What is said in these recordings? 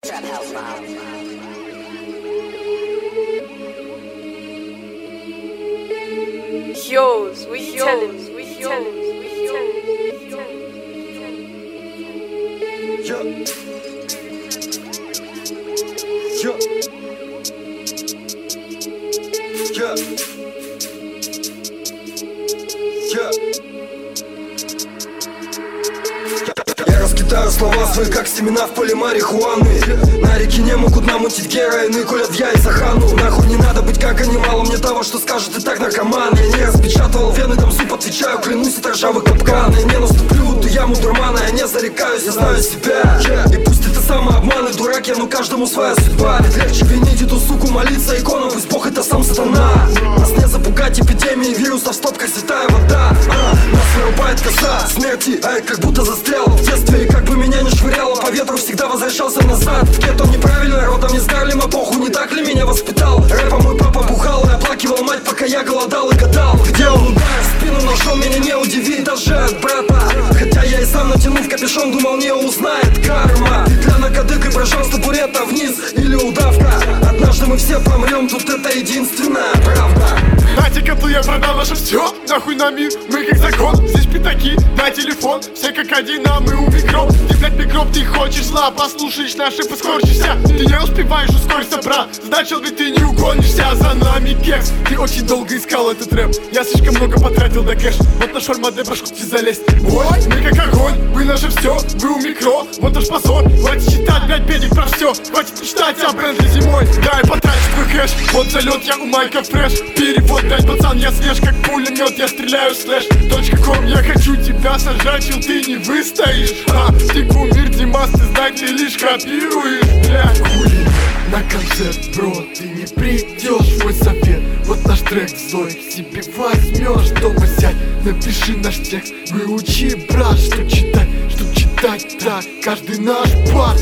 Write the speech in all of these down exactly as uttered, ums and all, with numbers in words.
Trap House Mob. Yours, we tell him, we tell him, we tell him. Yeah. Yeah. Yeah. Yeah. Я раскидаю слова свои, как семена в поле марихуаны. На реке не могут намутить героин и кулят в яйца хану. Нахуй не надо быть как они, мало мне того, что скажут и так наркоман. Я не распечатывал вены, там зуб отвечаю, клянусь, это ржавый капкан. Я не наступлю в ту яму дурмана, я не зарекаюсь, я знаю себя. И пусть это самообман и дурак я, но каждому своя судьба. Ведь легче винить эту суку, молиться икону, пусть Бог это сам сатана. Нас не запугать эпидемией вирусов, стоп, как святая вода. а, Нас вырубает коса смерти, а я как будто застрял в детстве. И как бы меня не швыряло по ветру, всегда возвращался назад. В гетто неправильно, родом не с Гарлема, похуй, не так ли меня воспитал? Рэпом мой папа бухал и оплакивал мать, пока я голодал и гадал, где он ударил в спину ножом, меня не удивит даже от брата. Хотя я и сам, натянув капюшон, думал, не узнает карма. Петля кадык и прыжок с табурета вниз или удавка. Однажды мы все помрем, тут это единственная правда. Дайте котлы, я продал наше все, нахуй на мир, мы как закон. Здесь пятаки, дай телефон, все как один, а мы у микроб. Ты, блядь, микроб, ты хочешь зла, послушаешь наши, поскорчишься. Ты не успеваешь ускориться, брат, значит ведь ты не угонишься. За нами кекс, ты очень долго искал этот рэп. Я слишком много потратил до кэш, вот наш формат, башку тебе залезть. Ой, мы как огонь, вы наше все, вы у микро, вот наш позор. Хватит читать, блядь, педик про все, хватит мечтать о бренде зимой. Дай потрачь твой кэш, вот залет, я у Майка фреш. Перевод, блядь, пацан, я свеж, как пулемет, я стреляю слэш. Точка ком, я хочу тебя сажать, чел, ты не выстоишь. А, ты кумир, Димас, ты знай, ты лишь копируешь, блядь. Хули на концерт, бро, ты не придешь, мой совет. Вот наш трек злой, к себе возьмешь, дома сядь, напиши наш текст. Выучи, брат, что читать, что читать так, каждый наш бар.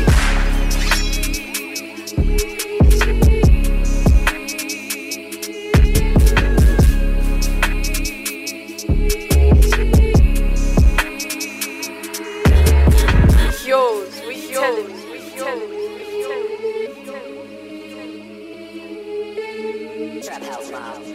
Yours, we tell him, we tell him, we tell him. Trap House Mob.